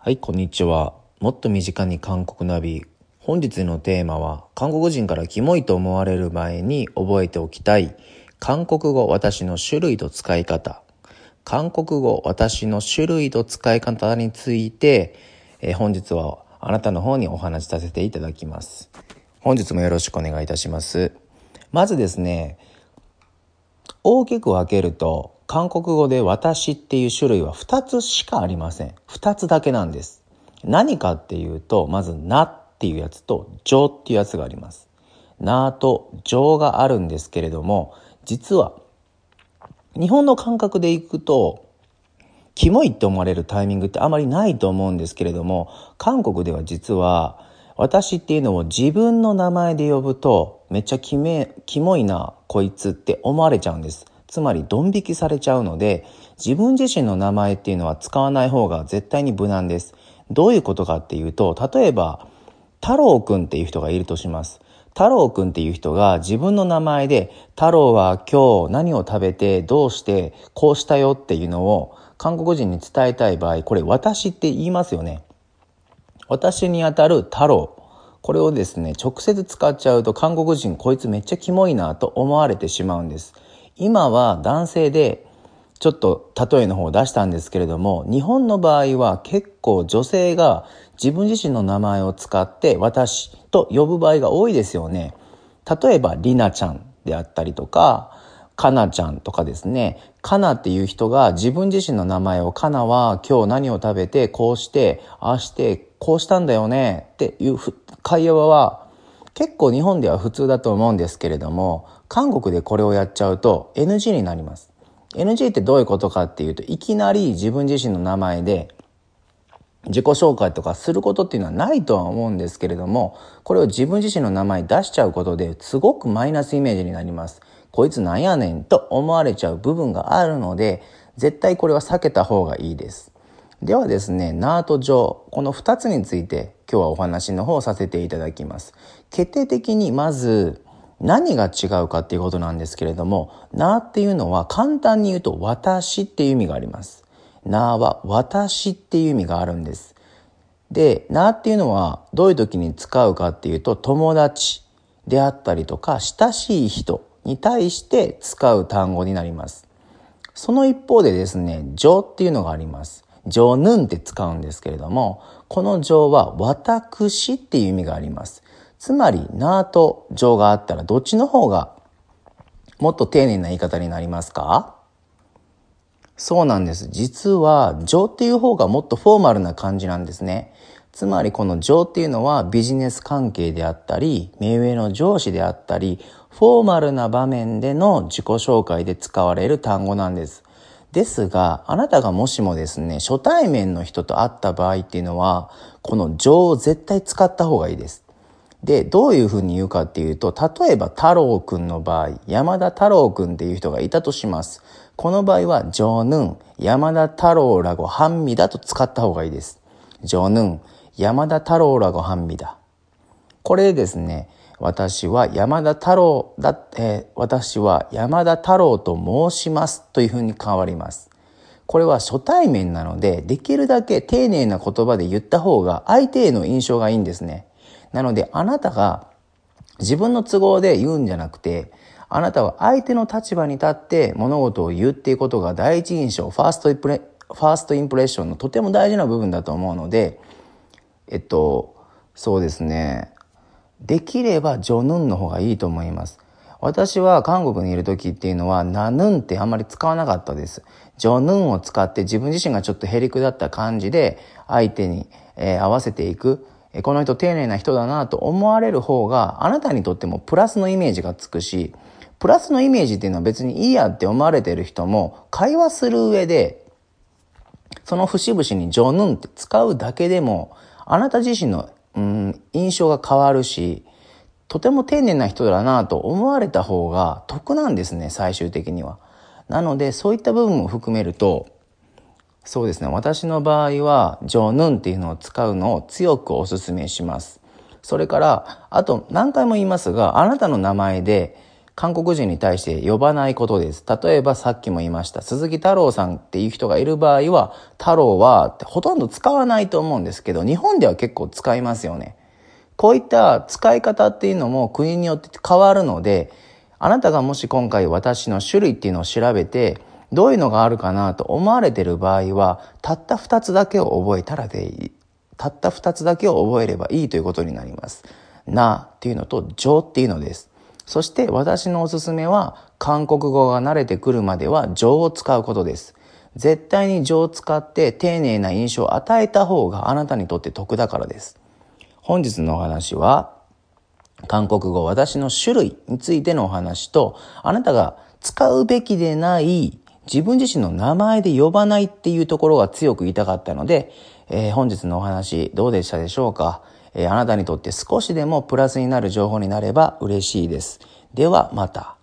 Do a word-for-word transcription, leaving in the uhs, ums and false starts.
はい、こんにちは。もっと身近に韓国ナビ。本日のテーマは、韓国人からキモいと思われる前に覚えておきたい韓国語私の種類と使い方。韓国語私の種類と使い方について、えー本日はあなたの方にお話しさせていただきます。本日もよろしくお願いいたします。まずですね、大きく分けると、韓国語で私っていう種類はふたつしかありません。ふたつだけなんです。何かっていうと、まずなっていうやつとジョっていうやつがあります。なとジョがあるんですけれども、実は日本の感覚でいくとキモいって思われるタイミングってあまりないと思うんですけれども、韓国では実は私っていうのを自分の名前で呼ぶとめっちゃキメキモいなこいつって思われちゃうんです。つまりドン引きされちゃうので、自分自身の名前っていうのは使わない方が絶対に無難です。どういうことかっていうと、例えば太郎くんっていう人がいるとします。太郎くんっていう人が自分の名前で、太郎は今日何を食べてどうしてこうしたよっていうのを韓国人に伝えたい場合、これ私って言いますよね。私にあたる太郎、これをですね直接使っちゃうと、韓国人こいつめっちゃキモいなと思われてしまうんです。今は男性でちょっと例えの方を出したんですけれども、日本の場合は結構女性が自分自身の名前を使って私と呼ぶ場合が多いですよね。例えばリナちゃんであったりとか、カナちゃんとかですね。カナっていう人が自分自身の名前を、カナは今日何を食べてこうしてああしてこうしたんだよねっていう会話は結構日本では普通だと思うんですけれども、韓国でこれをやっちゃうと エヌジー になります。 エヌジー ってどういうことかっていうと、いきなり自分自身の名前で自己紹介とかすることっていうのはないとは思うんですけれども、これを自分自身の名前出しちゃうことですごくマイナスイメージになります。こいつなんやねんと思われちゃう部分があるので、絶対これは避けた方がいいです。ではですね、ナーとジョー、このふたつについて今日はお話の方をさせていただきます。決定的にまず何が違うかっていうことなんですけれども、ナーっていうのは簡単に言うと私っていう意味があります。なは私っていう意味があるんです。で、なっていうのはどういう時に使うかっていうと、友達であったりとか親しい人に対して使う単語になります。その一方でですね、ジョっていうのがあります。ジョヌンって使うんですけれども、このジョは私っていう意味があります。つまりなとジョがあったらどっちの方がもっと丁寧な言い方になりますか？そうなんです。実は情っていう方がもっとフォーマルな感じなんですね。つまりこの情っていうのはビジネス関係であったり、目上の上司であったり、フォーマルな場面での自己紹介で使われる単語なんです。ですが、あなたがもしもですね、初対面の人と会った場合っていうのは、この情を絶対使った方がいいです。で、どういうふうに言うかっていうと、例えば太郎くんの場合、山田太郎くんっていう人がいたとします。この場合は、ジョヌン、山田太郎らご半身だと使った方がいいです。ジョヌン、山田太郎らご半身だ。これでですね、私は山田太郎だ、えー、私は山田太郎と申しますというふうに変わります。これは初対面なので、できるだけ丁寧な言葉で言った方が相手への印象がいいんですね。なのであなたが自分の都合で言うんじゃなくて、あなたは相手の立場に立って物事を言うっていうことが第一印象、ファーストインプレ、ファーストインプレッションのとても大事な部分だと思うので、えっと、そうですね、できればジョヌンの方がいいと思います。私は韓国にいる時っていうのはナヌンってあんまり使わなかったです。ジョヌンを使って自分自身がちょっとへりくだった感じで相手に、えー、合わせていく。この人丁寧な人だなと思われる方があなたにとってもプラスのイメージがつくし、プラスのイメージっていうのは別にいいやって思われている人も会話する上でその節々にジョヌンって使うだけでもあなた自身の、うん、印象が変わるし、とても丁寧な人だなと思われた方が得なんですね、最終的には。なのでそういった部分も含めると、そうですね、私の場合はジョヌンっていうのを使うのを強くお勧めします。それからあと何回も言いますが、あなたの名前で韓国人に対して呼ばないことです。例えばさっきも言いました鈴木太郎さんっていう人がいる場合は、太郎はってほとんど使わないと思うんですけど、日本では結構使いますよね。こういった使い方っていうのも国によって変わるので、あなたがもし今回私の種類っていうのを調べて、どういうのがあるかなと思われている場合は、たったふたつだけを覚えたらでいい。たったふたつだけを覚えればいいということになります。なっていうのと上っていうのです。そして私のおすすめは、韓国語が慣れてくるまでは上を使うことです。絶対に上を使って丁寧な印象を与えた方があなたにとって得だからです。本日のお話は、韓国語私の種類についてのお話と、あなたが使うべきでない自分自身の名前で呼ばないっていうところが強く言いたかったので、えー、本日のお話どうでしたでしょうか。えー、あなたにとって少しでもプラスになる情報になれば嬉しいです。ではまた。